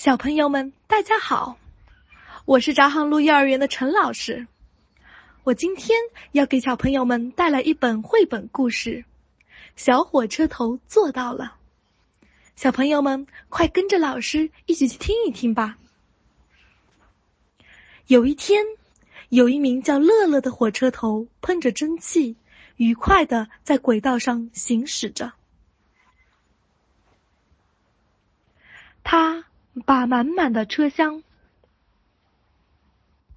小朋友们，大家好，我是闸航路幼儿园的陈老师。我今天要给小朋友们带来一本绘本故事，小火车头做到了。小朋友们，快跟着老师一起去听一听吧。有一天，有一名叫乐乐的火车头喷着蒸汽，愉快地在轨道上行驶着。他把满满的车厢